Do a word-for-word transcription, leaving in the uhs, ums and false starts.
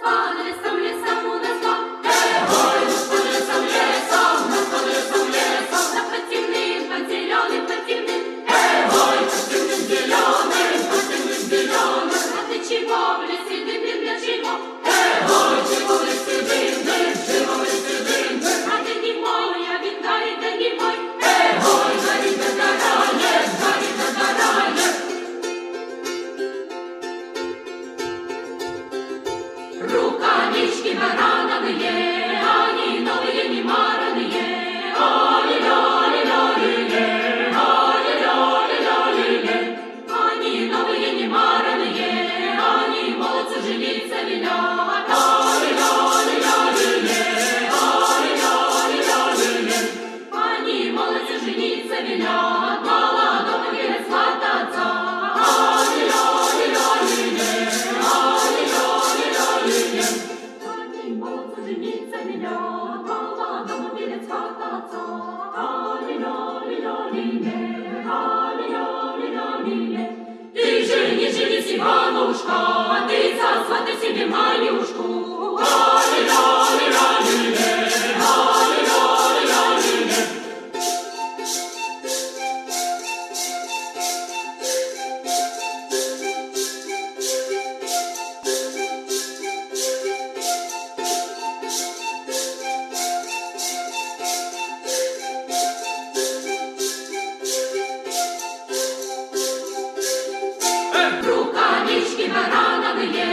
Рукавички барановые, они новые, не мараные. Оли-ли-оли-ли-ли-ли, оли-ли-оли-ли-ли-ли. Они новые, не мараные, они молодцы, жениться велят. Оли-ли-оли-ли-ли-ли, оли-ли-оли-ли-ли. Они молодцы, жениться велят, молодому велят свататься. Оли-ли-оли-ли-ли-ли. Жениться велят, молодому велят свататься. Али-ля-ли-ля-ли-ле, али-ля-ли-ля-ли-ле. Ты женись, женись, Иванушка, ты сосватай себе Марьюшку. Али-ля-ли-ля-ли-ле, али-ля-ли-ля-ли-ле. Рукавички барановые,